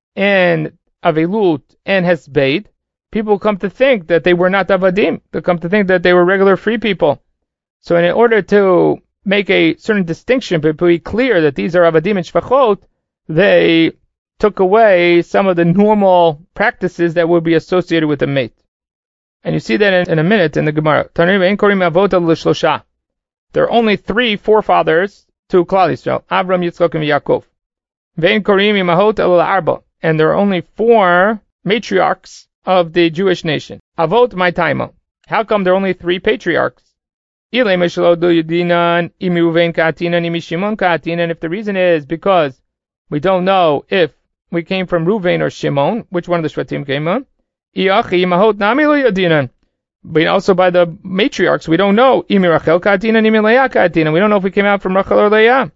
and avelut and hesbed, people come to think that they were not avadim. They come to think that they were regular free people. So in order to make a certain distinction, but be clear that these are avadim and shvachot, they took away some of the normal practices that would be associated with a mate. And you see that in a minute in the Gemara. There are only 3 forefathers to Klal Yisrael, Avram, Yitzchak, and Yaakov. Ve'en korim imahot el arba, and there are only 4 matriarchs of the Jewish nation. Avot my taima. How come there are only 3 patriarchs? And if the reason is because we don't know if we came from Reuven or Shimon, which one of the Shvatim came on, but also by the matriarchs. We don't know. Imi Rachel Katina, Imi Leah Katina. We don't know if we came out from Rachel or Leah.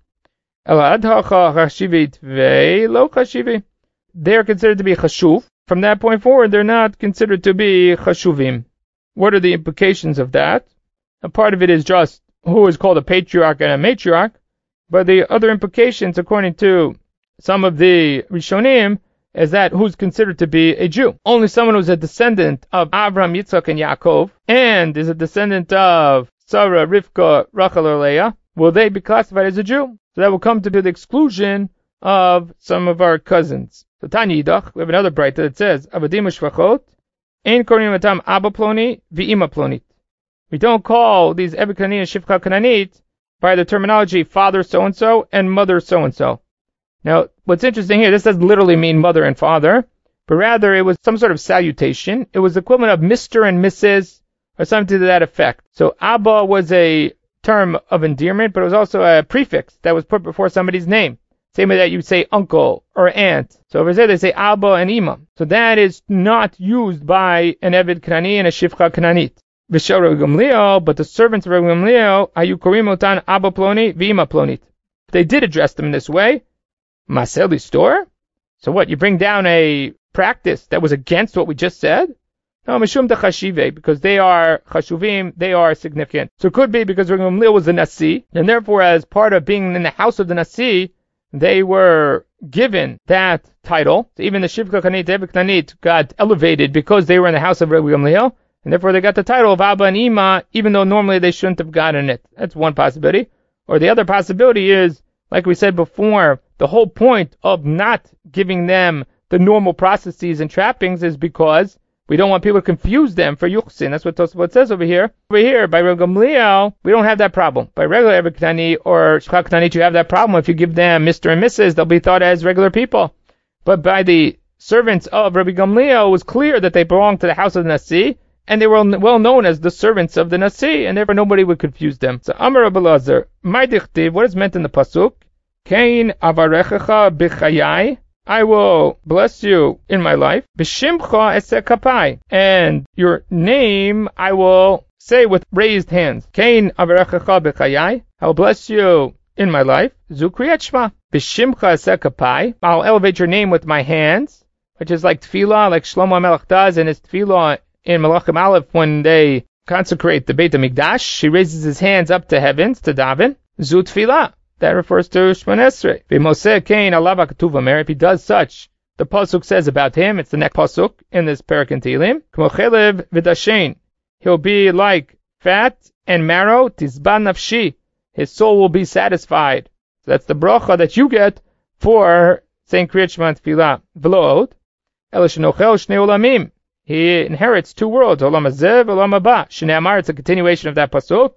They're considered to be chashuv. From that point forward, they're not considered to be chashuvim. What are the implications of that? A part of it is just who is called a patriarch and a matriarch, but the other implications, according to some of the Rishonim, is that who's considered to be a Jew. Only someone who's a descendant of Abraham, Yitzchak, and Yaakov, and is a descendant of Sarah, Rivka, Rachel, or Leah, will they be classified as a Jew? So that will come to the exclusion of some of our cousins. So Tanya Yidach, we have another bright that says, Avadim u'shvachot, ein korim atam Abba Ploni v'Ima Plonit. We don't call these Eved Kanani and Shivcha Kananit by the terminology father so-and-so and mother so-and-so. Now, what's interesting here, this doesn't literally mean mother and father, but rather it was some sort of salutation. It was the equivalent of Mr. and Mrs. or something to that effect. So Abba was a term of endearment, but it was also a prefix that was put before somebody's name. Same way that you say uncle or aunt. So over there they say Abba and Ima. So that is not used by an Eved Kanani and a Shivcha Kananit. V'shel Rabbi Gamliel, but the servants of Rabbi Gamliel, Ayu Korim Otan Abba Ploni v'Ima Plonit. They did address them in this way. Maseli store? So what, you bring down a practice that was against what we just said? No, Mishum Chashive, because they are Chashuvim, they are significant. So it could be because Rabbi Gamliel was the Nasi, and therefore as part of being in the house of the Nasi, they were given that title. So even the Shivcha Kanit, Eved Kanit got elevated because they were in the house of Rabbi Gamliel, and therefore they got the title of Abba and Ima, even though normally they shouldn't have gotten it. That's one possibility. Or the other possibility is, like we said before, the whole point of not giving them the normal processes and trappings is because we don't want people to confuse them for Yuchsin. That's what Tosafot says over here. Over here, by Rabbi Gamliel, we don't have that problem. By regular Eved Kanani or Shivcha Kananit, you have that problem. If you give them Mr. and Mrs., they'll be thought as regular people. But by the servants of Rabbi Gamliel, it was clear that they belonged to the house of the Nasi, and they were well known as the servants of the Nasi, and therefore nobody would confuse them. So Amar Rabbi Lazar, my dichtiv, what is meant in the pasuk? Kain avarechecha b'chayai, I will bless you in my life. B'shimcha eseh kapai, and your name I will say with raised hands. Kain avarechecha b'chayai, I will bless you in my life. Zu kriyat shma. B'shimcha eseh kapai, I'll elevate your name with my hands, which is like tefillah, like Shlomo HaMelech does in his tefillah in Malachim Aleph when they consecrate the Beit HaMikdash. He raises his hands up to heavens to daven. Zu tefillah. That refers to Shemon Esrei. V'moseh Kain alav ha'katuv omer. If he does such, the pasuk says about him, it's the next pasuk in this parak in Tehillim. K'mo chelev v'dashen. He'll be like fat and marrow. Tizban nafshi. His soul will be satisfied. So that's the bracha that you get for saying Kriyat Shema Tefillah. V'lo od. El shenochel shnei olamim. He inherits two worlds. Olam hazeh v'olam haba. Shnei amar. It's a continuation of that pasuk.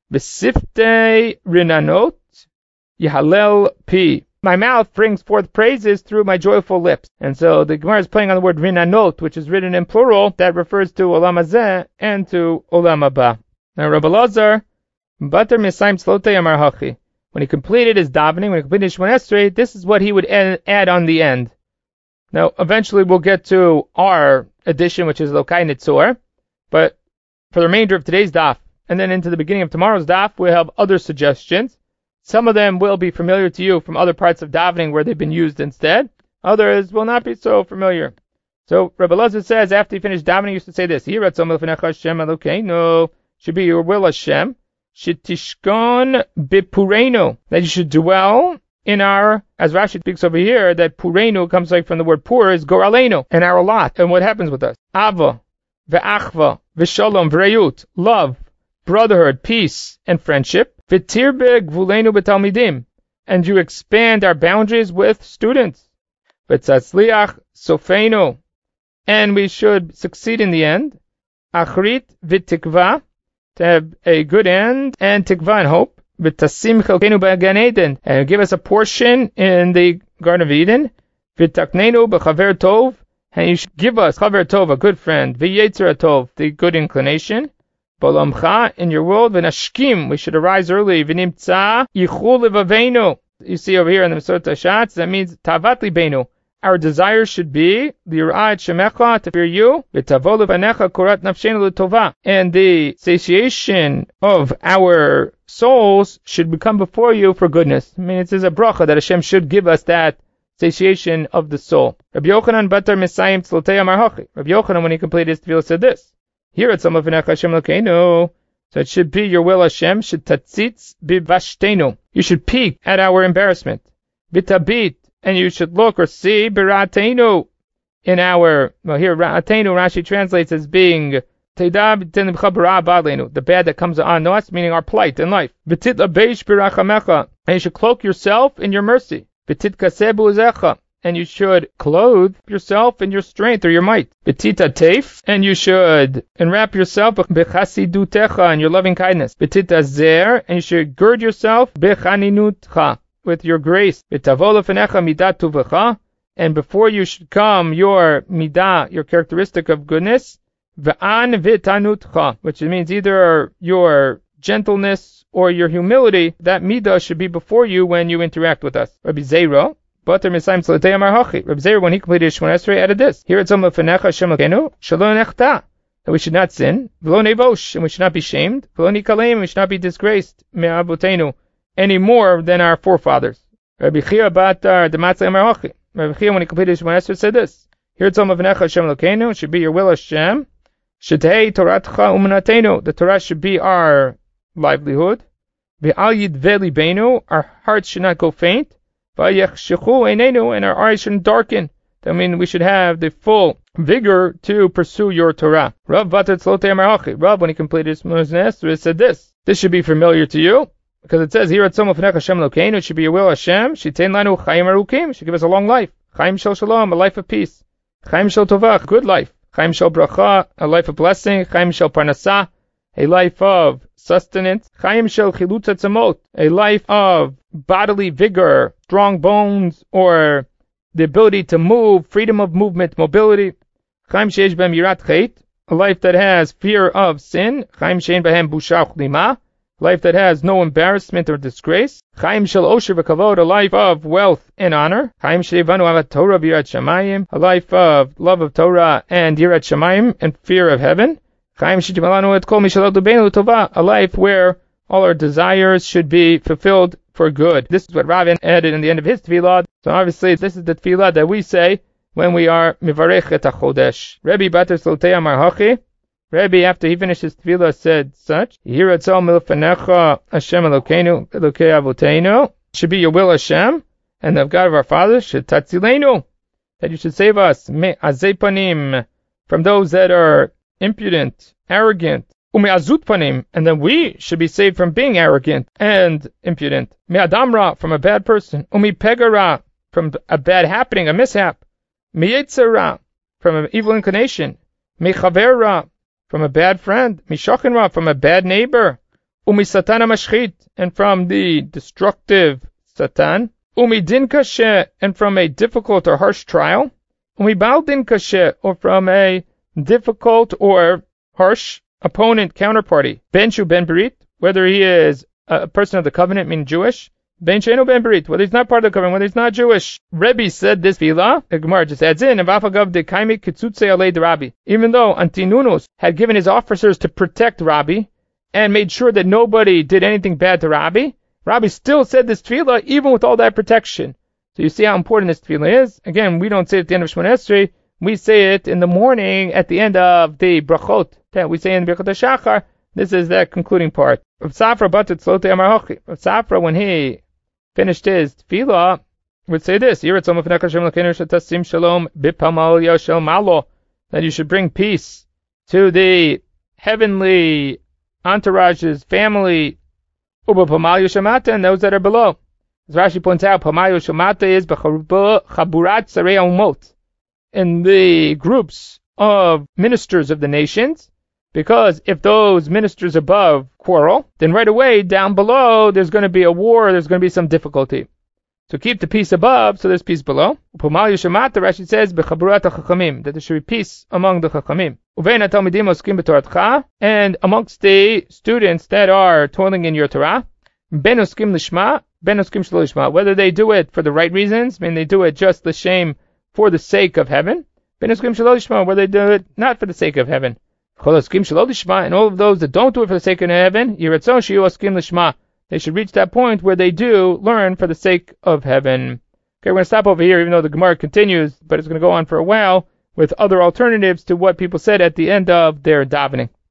V'siftei rinanot. Yahalel pi. My mouth brings forth praises through my joyful lips. And so the Gemara is playing on the word rinanot, which is written in plural, that refers to olam hazeh and to olam haba. Now Rabbi Lazar, bater misaim slotei amar hachi. When he completed his davening, when he completed his Shemon Esrei, this is what he would add on the end. Now eventually we'll get to our edition, which is Lokai Nitzor, but for the remainder of today's daf, and then into the beginning of tomorrow's daf, we'll have other suggestions. Some of them will be familiar to you from other parts of davening where they've been used instead. Others will not be so familiar. So Rabbi Lazar says after he finished davening, he used to say this: no, should be your will, Hashem. Shitishkon bipurenu, that you should dwell in our, as Rashi speaks over here, that purenu comes like from the word pur, is goralenu, and our lot. And what happens with us? Ava, ve'achva, ve'shalom, ve'rayut, love, brotherhood, peace, and friendship. V'tirbe gvulenu b'talmidim, and you expand our boundaries with students. V'tzatzliach sofenu, and we should succeed in the end. Achrit v'tikva, to have a good end, and tikva and hope. V'tasim chelkenu b'gan Eden, and give us a portion in the Garden of Eden. V'taknenu b'chaver tov, and you should give us chaver tov, a good friend. V'yetzer tov, the good inclination. Bolamcha, in your world, v'nashkim, we should arise early. V'nimtza yichul levavenu. You see over here in the Mesot Hashatz, that means tavat libenu, our desire should be lira'at shemecha, to fear you, v'tavo levanecha korat nafshenu l'tova, and the satiation of our souls should become before you for goodness. I mean, it is a bracha that Hashem should give us that satiation of the soul. Rabbi Yochanan batar Mesayim tzlotei amar hachi. Rabbi Yochanan, when he completed his tefillah, said this: Here at some of Hashem Elokeinu. So it should be your will, Hashem, should tatzitz bivashtenu. You should peek at our embarrassment. Bitabit, and you should look or see birateinu in our, well here, ra'ateinu, Rashi translates as being the bad that comes on us, meaning our plight in life. Bitit labeish birachamecha, and you should cloak yourself in your mercy. Bitit kasebu zecha, and you should clothe yourself in your strength or your might. Betita teif, and you should enwrap yourself bechasidutecha, in your loving kindness. Betita zer, and you should gird yourself bechaninutcha, with your grace. Betavo lefenecha midat tuvecha, and before you should come your midah, your characteristic of goodness, ve'an vitanutcha, which means either your gentleness or your humility. That midah should be before you when you interact with us. Rabbi Zera, Bater Mesayim Tzlotei Amar Hachi. Rabbi Zera, when he completed his Shemona Esrei, added this: Here at Tzom Lefenecha Hashem Elokeinu, Shelo Nechta, that we should not sin, V'lo Nevosh, and we should not be shamed, V'lo Nikalem, and we should not be disgraced, Me'avotenu, any more than our forefathers. Rabbi Chia Batar Dematzei Amar Hachi. Rabbi Chia, when he completed his Shemona Esrei, said this: Here at Tzom Lefenecha Hashem Elokeinu, it should be your will, Hashem, Shetei Toratcha Umanatenu, the Torah should be our livelihood, V'al Yidve Libeinu, our hearts should not go faint, and our eyes shouldn't darken. That means we should have the full vigor to pursue your Torah. Rav Batar Tzlotei Amar Hachi. Rav, when he completed his Shemona Esrei, said this: This should be familiar to you, because it says here at Tzom Lefenecha Hashem Elokeinu, it should be your will, Hashem, Shitein lanu chayim arukim, should give us a long life. Chayim shel shalom, a life of peace. Chayim shel tovah, good life. Chayim shel bracha, a life of blessing. Chayim shel parnasah, a life of sustenance. Chayim shel chilutz atzamot, a life of bodily vigor, strong bones, or the ability to move, freedom of movement, mobility. Chaim sheish b'hem yirat chet, a life that has fear of sin. Chaim shein b'hem busha uchlima, life that has no embarrassment or disgrace. Chaim shel osher v'kavod, a life of wealth and honor. Chaim sheivanu avat Torah v'yirat shamayim, a life of love of Torah and yirat shamayim and fear of heaven. Chaim shejimalanu et kol mishalot lebeinu l'tova, a life where all our desires should be fulfilled for good. This is what Ravin added in the end of his tefillah. So obviously this is the tefillah that we say when we are mivarech et hachodesh. Rebbe Batar Tzlotei Amar Hachi. Rebbe, after he finished his tefillah, said such: Here atzal milfenecha Hashem Elokeinu Elokei Avoteinu, should be your will, Hashem, and the God of our fathers, should tatzilenu, that you should save us me azei panim, from those that are impudent, arrogant. Ume'azut panim, and then we should be saved from being arrogant and impudent. Me'adamra, from a bad person. U'mipegara, from a bad happening, a mishap. Me'yetzera, from an evil inclination. Me'chavera, from a bad friend. Me'shachenra, from a bad neighbor. U'misatana mashchit, and from the destructive Satan. U'midin kashe, and from a difficult or harsh trial. U'mibal din kashe, or from a difficult or harsh opponent, counterparty. Ben Shu Ben Berit, whether he is a person of the covenant, meaning Jewish. Ben Sheinu Ben Berit, whether he's not part of the covenant, whether he's not Jewish. Rebbe said this tefillah, the Gemara just adds in, even though Antinunus had given his officers to protect Rabbi, and made sure that nobody did anything bad to Rabbi, Rabbi still said this tefillah, even with all that protection. So you see how important this tefillah is. Again, we don't say it at the end of Shemona Esrei, we say it in the morning at the end of the brachot. We say in Birkat HaShachar, this is that concluding part. Rav Safra Batar Tzlotei Amar Hachi. Rav Safra, when he finished his tefillah, would say this: Yirat Tzom Lefenecha Hashem Elokeinu shetasim shalom bipamal yashel malo, that you should bring peace to the heavenly entourage's family, ubapamal yashamata, and those that are below. As Rashi points out, pamal yashamata is b'chaburat sarei umot, in the groups of ministers of the nations, because if those ministers above quarrel, then right away down below there's going to be a war, there's going to be some difficulty. So keep the peace above, so there's peace below. Upamal Yishamat, Rashi says, Bechaburat HaChachamim, that there should be peace among the Chachamim. Uvein HaTalmidim Oskim B'Toratcha, and amongst the students that are toiling in your Torah, Ben Oskim Lishma, Ben Oskim Shlo Lishma, whether they do it for the right reasons, I mean they do it just l'shem for the sake of heaven, where they do it not for the sake of heaven. And all of those that don't do it for the sake of heaven, they should reach that point where they do learn for the sake of heaven. Okay, we're going to stop over here, even though the Gemara continues, but it's going to go on for a while with other alternatives to what people said at the end of their davening.